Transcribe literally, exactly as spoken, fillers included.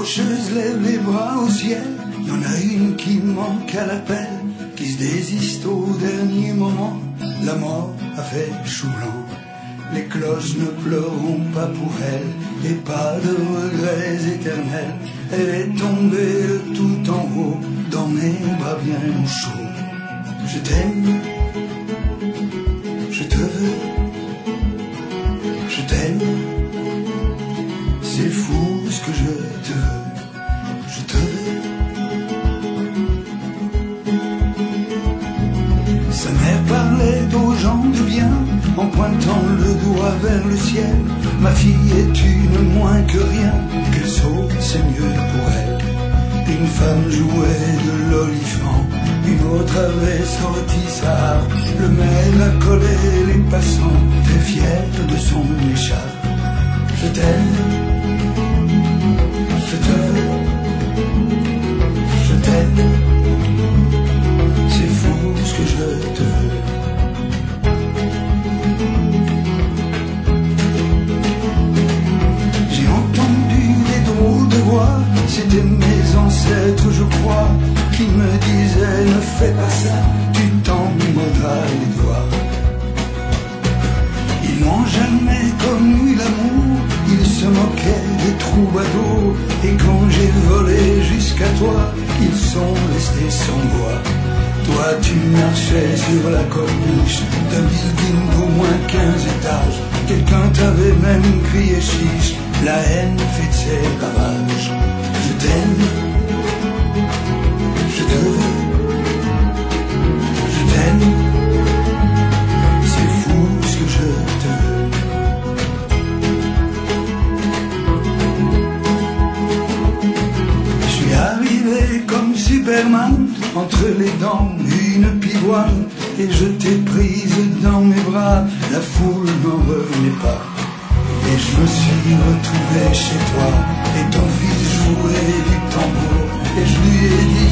faucheuse lève les bras au ciel. Y en a une qui manque à l'appel, qui se désiste au dernier moment. La mort a fait chou blanc. Les cloches ne pleureront pas pour elle, et pas de regrets éternels. Elle est tombée de tout en haut, dans mes bras bien chauds. Je t'aime, je te veux, je t'aime. C'est fou ce que je te veux, je te veux. Sa mère parlait aux gens de bien, en pointant le doigt vers le ciel. Ma fille est une moins que rien, qu'elle saute c'est mieux pour elle. Une femme jouait de l'olifant, une autre avait sorti sa harpe. Le maire a collé les passants, très fier de son écharpe. Je t'aime, je te veux, je t'aime. C'est fou ce que je te veux. J'ai entendu des drôles de voix, c'était mes ancêtres je crois, qui me disaient ne fais pas ça, tu t'en mordras les doigts. Ils n'ont jamais connu l'amour, ils se moquaient des troubadours, et quand j'ai volé jusqu'à toi, ils sont restés sans voix. Toi tu marchais sur la corniche d'un building d'au moins quinze étages. Quelqu'un t'avait même crié chiche, la haine fait de ses ravages. Je t'aime, je te veux, je t'aime. C'est fou ce que je te veux. Je suis arrivé comme Superman, entre les dents une pivoine, et je t'ai prise dans mes bras, la foule n'en revenait pas. Et je me suis retrouvé chez toi, et ton fils jouait du tambour, et je lui ai dit